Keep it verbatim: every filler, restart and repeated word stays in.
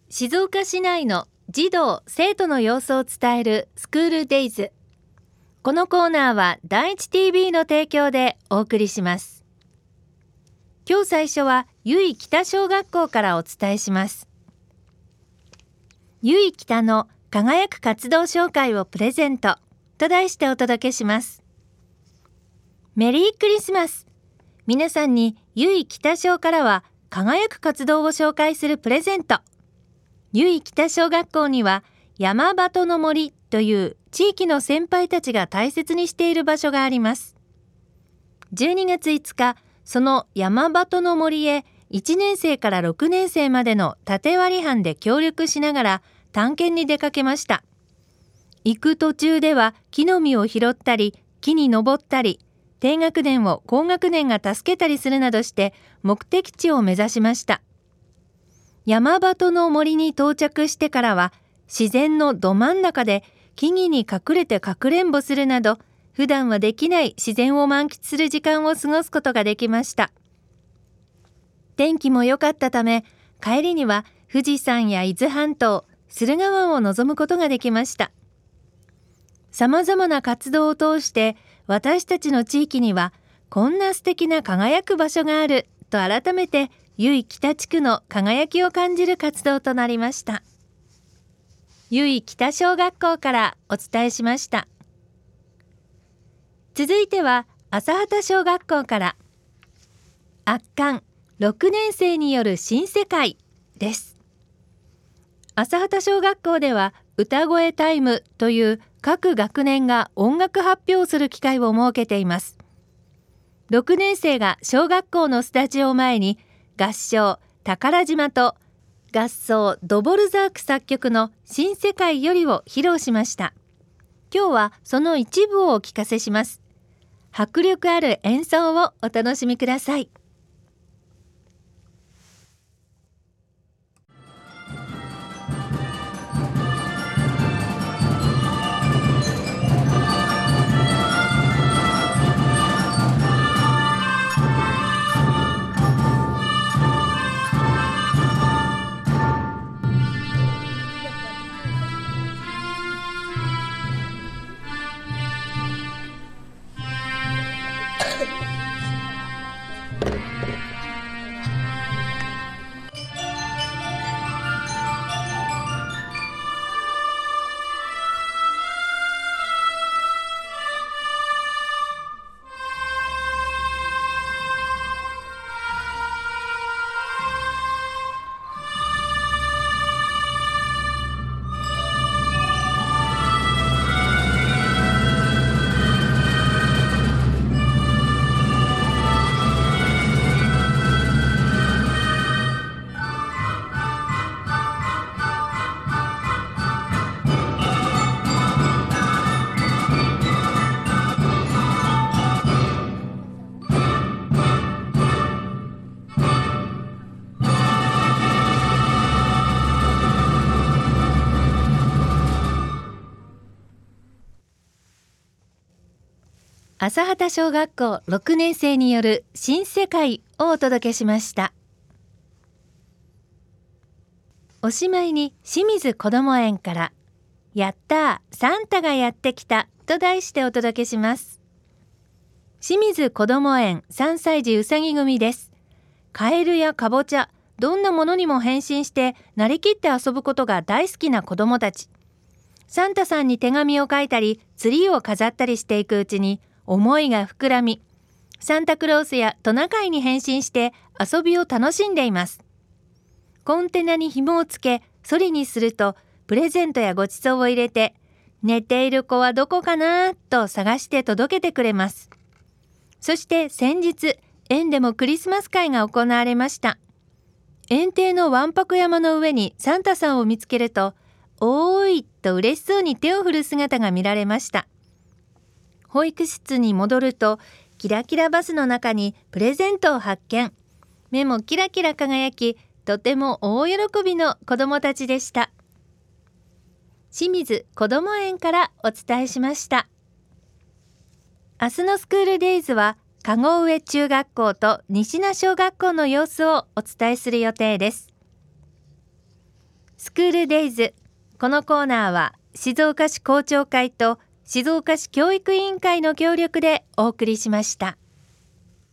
静岡市内の児童・生徒の様子を伝えるスクールデイズ。このコーナーは第一 ティービー の提供でお送りします。今日最初は由比北小学校からお伝えします。由比北の輝く活動紹介をプレゼントと題してお届けします。メリークリスマス。皆さんに由比北小からは輝く活動を紹介するプレゼント。由比北小学校には山鳩の森という地域の先輩たちが大切にしている場所があります。じゅうにがついつか、その山鳩の森へいちねんせいからろくねんせいまでの縦割り班で協力しながら探検に出かけました。行く途中では木の実を拾ったり、木に登ったり、低学年を高学年が助けたりするなどして目的地を目指しました。山鳩の森に到着してからは自然のど真ん中で木々に隠れてかくれんぼするなど普段はできない自然を満喫する時間を過ごすことができました。天気も良かったため帰りには富士山や伊豆半島、駿河湾を望むことができました。さまざまな活動を通して私たちの地域にはこんな素敵な輝く場所があると改めて由比北地区の輝きを感じる活動となりました。由比北小学校からお伝えしました。続いては朝畑小学校から圧巻ろくねんせいによる新世界です。朝畑小学校では歌声タイムという各学年が音楽発表する機会を設けています。ろくねんせいが小学校のスタジオを前に合唱宝島と合奏ドボルザーク作曲の新世界よりを披露しました。今日はその一部をお聞かせします。迫力ある演奏をお楽しみください。朝畑小学校ろくねんせいによる新世界をお届けしました。おしまいに清水こども園からやったーサンタがやってきたと題してお届けします。清水こども園さんさい児うさぎ組です。カエルやかぼちゃ、どんなものにも変身してなりきって遊ぶことが大好きな子どもたち。サンタさんに手紙を書いたりツリーを飾ったりしていくうちに思いが膨らみ、サンタクロースやトナカイに変身して遊びを楽しんでいます。コンテナに紐をつけ、ソリにするとプレゼントやごちそうを入れて、寝ている子はどこかなと探して届けてくれます。そして先日、園でもクリスマス会が行われました。園庭のわんぱく山の上にサンタさんを見つけると、おーいと嬉しそうに手を振る姿が見られました。保育室に戻るとキラキラバスの中にプレゼントを発見。目もキラキラ輝き、とても大喜びの子どもたちでした。清水こども園からお伝えしました。明日のスクールデイズは籠上中学校と西名小学校の様子をお伝えする予定です。 スクールデイズ。このコーナーは静岡市校長会と静岡市教育委員会の協力でお送りしました。